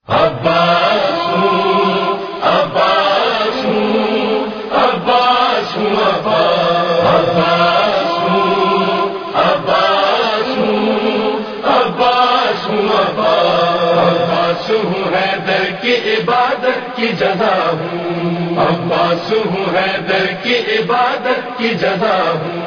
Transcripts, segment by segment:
عباس ہوں عباس ہوں عباس ہوں عباس ہوں عباس ہوں عباس ہوں عباس ہوں حیدر کی عبادت کی جزا ہوں عباس ہوں حیدر کی عبادت کی جزا ہوں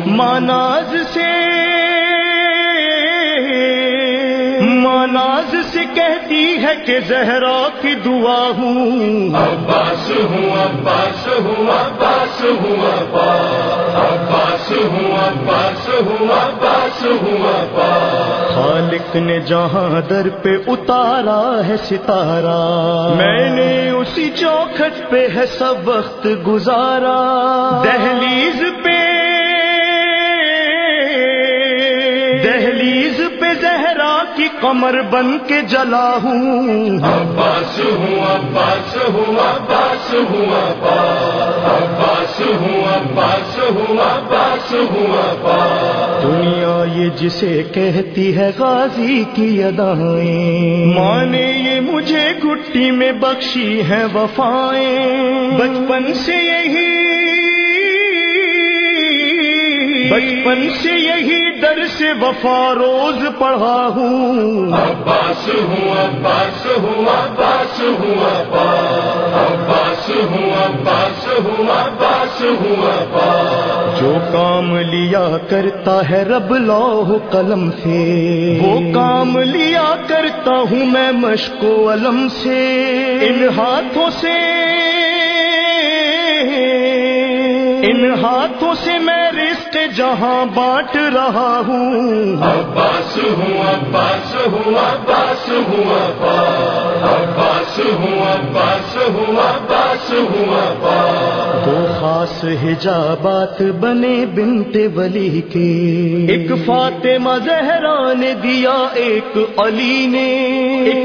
ماناز سے کہتی ہے کہ زہرا کی دعا ہوں عباس ہوں عباس ہوں عباس ہوں عباس ہوں عباس ہوں عباس ہوں خالق نے جہاں در پہ اتارا ہے ستارہ میں نے اسی چوکھٹ پہ ہے سب وقت گزارا دہلیز پہ زہرا کی قمر بن کے جلا ہوں عباس ہوں عباس ہوں عباس ہوں عباس ہوں عباس ہوں عباس ہوں دنیا یہ جسے کہتی ہے غازی کی ادائیں ماں نے یہ مجھے گھٹی میں بخشی ہے وفائیں بچپن سے یہی درس وفا روز پڑھا ہوں عباس ہوں عباس ہوں عباس ہوں عباس ہوں عباس ہوں عباس ہوں جو کام لیا کرتا ہے رب لوح قلم سے وہ کام لیا کرتا ہوں میں مشق و علم سے ان ہاتھوں سے میں رزق جہاں بانٹ رہا ہوں عباس ہوں عباس ہوں عباس ہوں عباس ہوں عباس ہوں عباس ہوں دو خاص حجابات بنے بنت ولی کے ایک فاطمہ زہرا نے دیا ایک علی نے ایک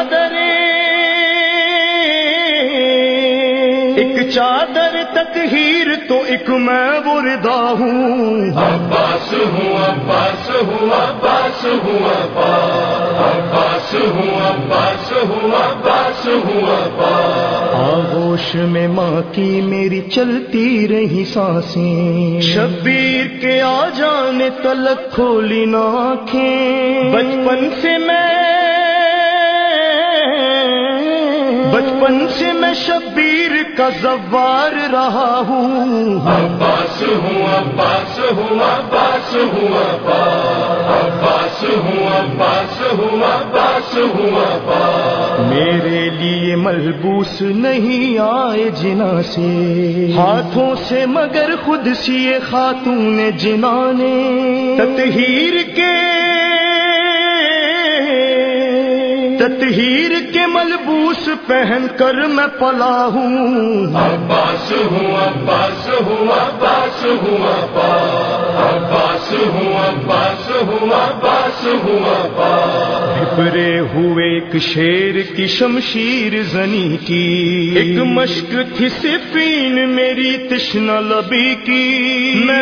چادر تطہیر تو ایک میں وردا ہوں عباس ہوں عباس ہوں عباس ہوں عباس ہوں عباس ہوں عباس ہوں آغوش میں ماں کی میری چلتی رہی سانسیں شبیر کے آ جانے تلک کھولی نہ آنکھیں بچپن سے میں شبیر کا زوار رہا ہوں عباس ہوں عباس ہوں عباس ہوں عباس ہوں عباس ہوں عباس ہوں میرے لیے ملبوس نہیں آئے جنا سے ہاتھوں سے مگر خود سیے خاتون جنا نے تطہیر کے ملبوس پہن کر میں پلا ہوں عباس ہوں عباس ہوں عباس ہوں عباس ہوں عباس ہوں عباس ہوں بھرے ہوئے ایک شیر کی شمشیر زنی کی ایک مشق تھی صفین میری تشنہ لبی کی میں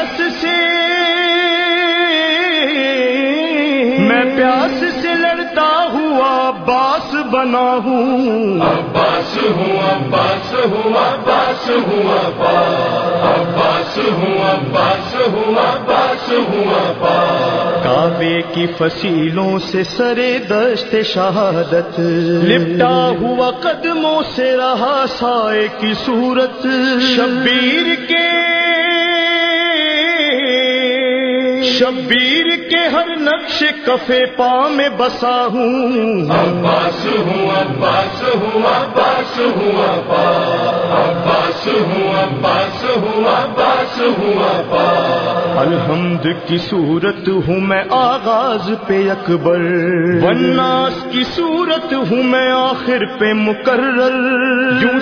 پیاس سے لڑتا ہوا عباس بنا ہوں عباس ہوں عباس ہوں عباس ہوں عباس ہوں عباس ہوں عباس ہوں کعبے کی فصیلوں سے سرے دشت شہادت لپٹا ہوا قدموں سے رہا سائے کی صورت شبیر کے ہر نقش کفے پا میں بسا ہوں عباس ہوں عباس ہوں عباس ہوں عباس ہوں عباس ہوں عباس ہوں الحمد کی صورت ہوں میں آغاز پہ اکبر والناس کی صورت ہوں میں آخر پہ مقرر یوں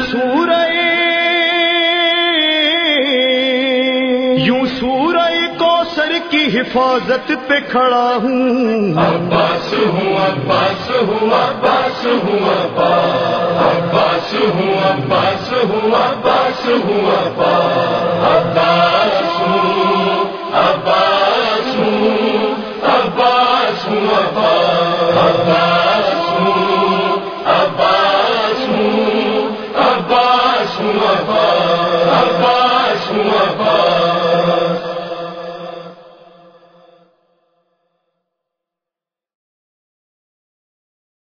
سورہ کوثر کی حفاظت پہ کھڑا ہوں عباس ہوں عباس ہوں عباس ہوں عباس ہوں عباس ہوں عباس ہوں عباس ہوں عباس ہوں عباس ہوں عباس ہوں عباس